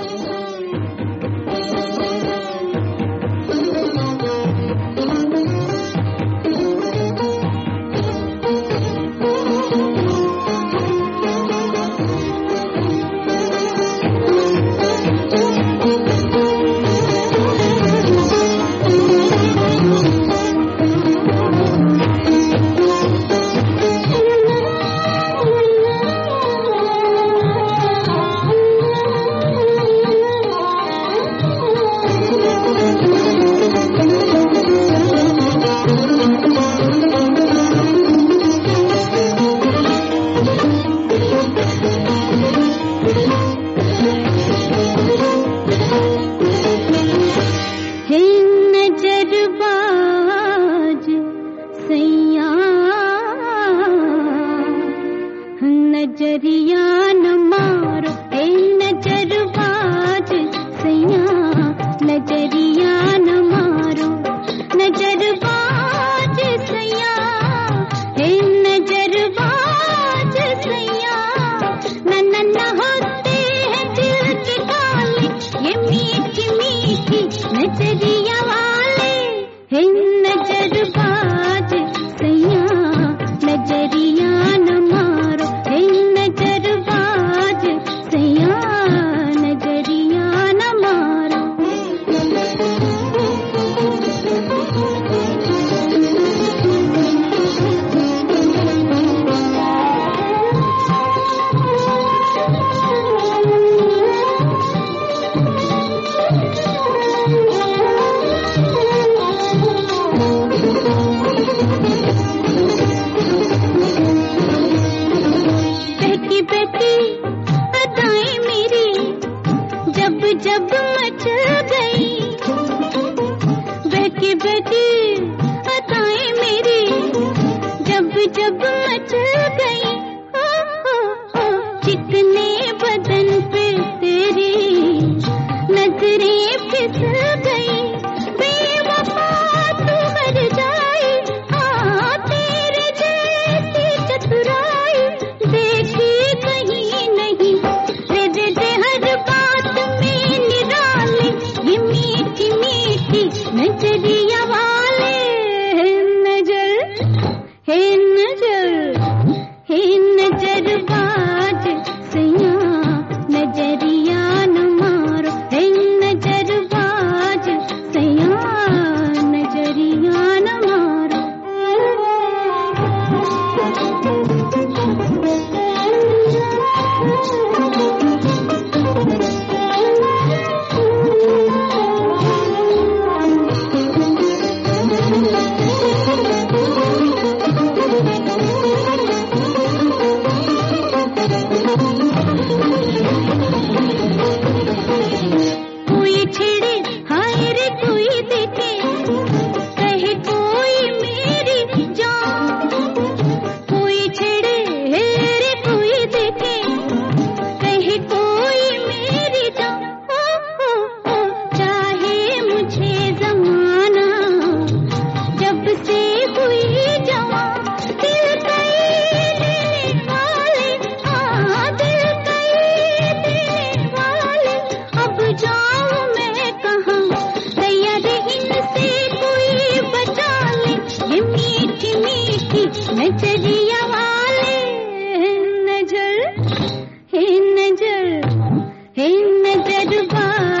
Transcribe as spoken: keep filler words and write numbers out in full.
नजरिया न मारो ए नजरबाज सैया, नजरिया न मारो नजरबाज सैया, ए नजरबाज सैया। न न न होते हैं दिल के काले ये मीठी मीठी नजरिया वाले, हे नजरबाज सैया, नजरिया न मारो हे नजरबाज सैया, नजरिया न मारो। बहकी बहकी अदाएं मेरी जब जब मच गई, बहकी बहकी अदाएं मेरी जब जब मच गई। हो हो हो चिकने बदन पे तेरी नजरें फिसल गई, बेवफा तू मर जाए हाँ तेरे जैसी चतुराई देखी कहीं नहीं। दे दे दे हर बात में निराले ये मीठी मीठी नजरिया वाले, हे नजर हे नजर हे नजरबाज सैया, नजरिया न मारो हे नजरबाज सैया, नजरिया न मारो। कोई छेड़े हाय रे कोई देखे कहे कोई मेरी जान, कोई छेड़े हे रे कोई देखे कहे कोई मेरी जान। हो हो हो चाहे मुझे जमाना जब से हुई जवान, दिल कई देने वाले हाँ दिल कई देने वाले, अब जाऊं मैं कहाँ दैया रे इनसे कोई बचा ले ये मीठी मीठी नजरिया वाले, नजर हे नजर हे नजरबाज